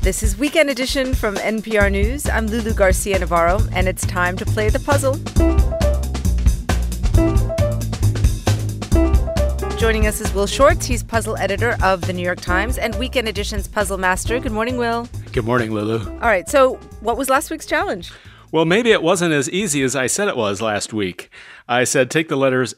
This is Weekend Edition from NPR News. I'm Lulu Garcia-Navarro, and it's time to play the puzzle. Joining us is Will Shortz. He's puzzle editor of The New York Times and Weekend Edition's puzzle master. Good morning, Will. Good morning, Lulu. All right, so what was last week's challenge? Well, maybe it wasn't as easy as I said it was last week. I said take the letters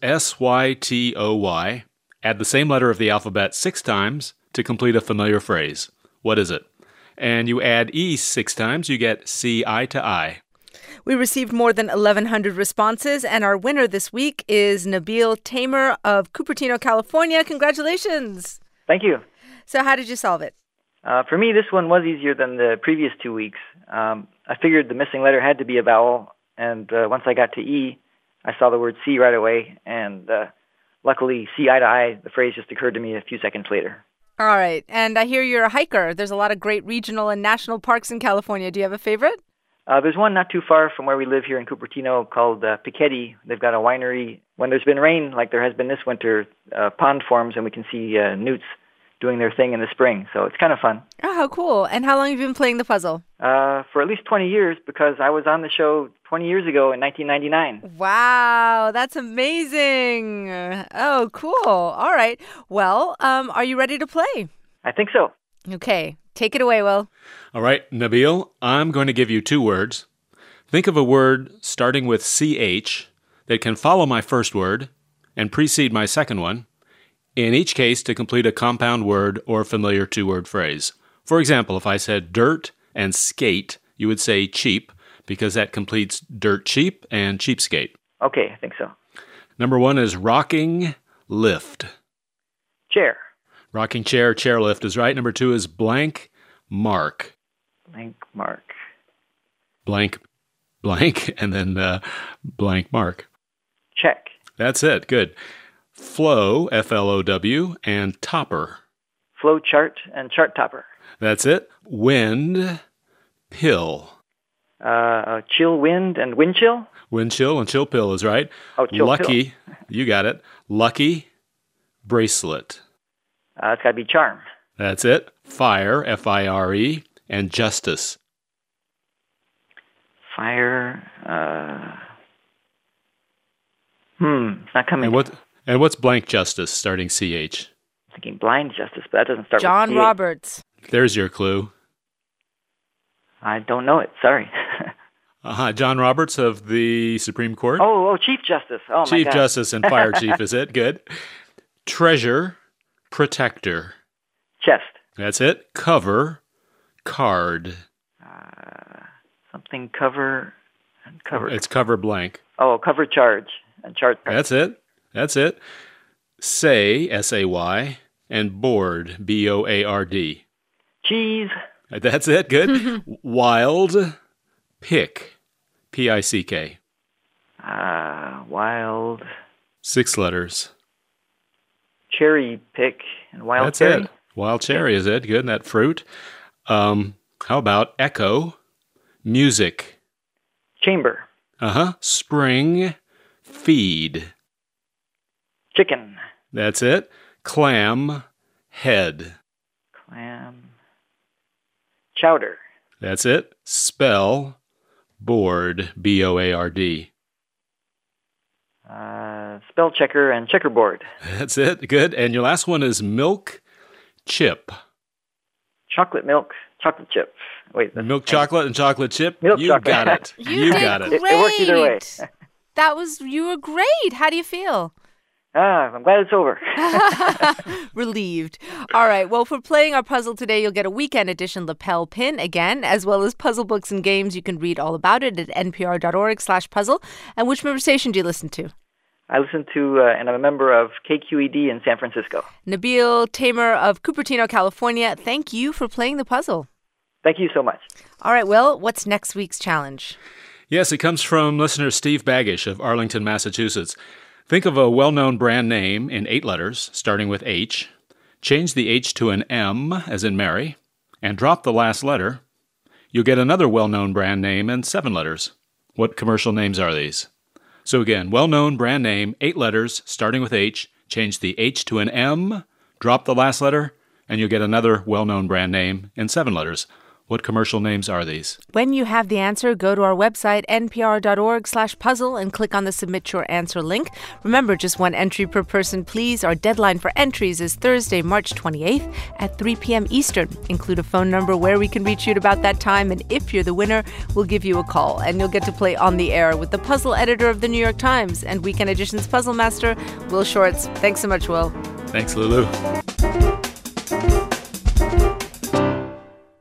S-Y-T-O-Y, add the same letter of the alphabet 6 times to complete a familiar phrase. What is it? And you add E 6 times, you get C-I to I. We received more than 1,100 responses, and our winner this week is Nabil Tamer of Cupertino, California. Congratulations. Thank you. So how did you solve it? For me, this one was easier than the previous 2 weeks. I figured the missing letter had to be a vowel, and once I got to E, I saw the word C right away, and luckily, C-I to I, the phrase just occurred to me a few seconds later. All right, and I hear you're a hiker. There's a lot of great regional and national parks in California. Do you have a favorite? There's one not too far from where we live here in Cupertino called Piketty. They've got a winery. When there's been rain, like there has been this winter, pond forms, and we can see newts doing their thing in the spring. So it's kind of fun. Oh, how cool. And how long have you been playing the puzzle? For at least 20 years, because I was on the show 20 years ago in 1999. Wow, that's amazing. Oh, cool. All right. Well, are you ready to play? I think so. Okay. Take it away, Will. All right, Nabil, I'm going to give you 2 words. Think of a word starting with CH that can follow my first word and precede my second one, in each case to complete a compound word or familiar 2-word phrase. For example, if I said dirt and skate, you would say cheap, because that completes dirt cheap and cheapskate. Okay, I think so. Number 1 is rocking lift. Chair. Rocking chair, chairlift is right. Number 2 is blank mark. Blank mark. Blank, and then blank mark. Check. That's it. Good. Flow, F-L-O-W, and topper. Flow chart and chart topper. That's it. Wind, pill. Chill wind and wind chill? Wind chill and chill pill is right. Oh, chill Lucky, pill. You got it. Lucky, bracelet. It's got to be charm. That's it. Fire, F-I-R-E, and justice. Fire, it's not coming. And what's blank justice starting CH? I'm thinking blind justice, but that doesn't start John with CH. Roberts. There's your clue. I don't know it. Sorry. John Roberts of the Supreme Court. Oh, Chief Justice. Oh, my God. Chief Justice and Fire Chief is it. Good. Treasure, protector. Chest. That's it. Cover, card. Something cover and cover. It's cover blank. Oh, cover charge and chart. That's it. Say, S-A-Y, and board, B-O-A-R-D. Cheese. That's it. Good. Wild, pick, P-I-C-K. Wild. 6 letters. Cherry pick and wild That's cherry. it. Wild cherry is it. Good. And that fruit. How about echo, music? Chamber. Spring, feed. Chicken. That's it. Clam, head. Clam. Chowder. That's it. Spell, board, B-O-A-R-D. Spell checker and checkerboard. That's it. Good. And your last one is milk, chip. Chocolate milk, chocolate chip. Wait. Milk chocolate and chocolate chip? Milk you chocolate. got it. You did got it. great. It worked either way. You were great. How do you feel? I'm glad it's over. Relieved. All right. Well, for playing our puzzle today, you'll get a Weekend Edition lapel pin again, as well as puzzle books and games. You can read all about it at npr.org/puzzle. And which member station do you listen to? I listen to, and I'm a member of KQED in San Francisco. Nabil Tamer of Cupertino, California. Thank you for playing the puzzle. Thank you so much. All right. Well, what's next week's challenge? Yes, it comes from listener Steve Baggish of Arlington, Massachusetts. Think of a well-known brand name in 8 letters, starting with H. Change the H to an M, as in Mary, and drop the last letter. You'll get another well-known brand name in 7 letters. What commercial names are these? So again, well-known brand name, 8 letters, starting with H. Change the H to an M, drop the last letter, and you'll get another well-known brand name in 7 letters. What commercial names are these? When you have the answer, go to our website, npr.org/puzzle, and click on the Submit Your Answer link. Remember, just one entry per person, please. Our deadline for entries is Thursday, March 28th at 3 p.m. Eastern. Include a phone number where we can reach you at about that time, and if you're the winner, we'll give you a call, and you'll get to play on the air with the puzzle editor of the New York Times and Weekend Edition's puzzle master, Will Shortz. Thanks so much, Will. Thanks, Lulu.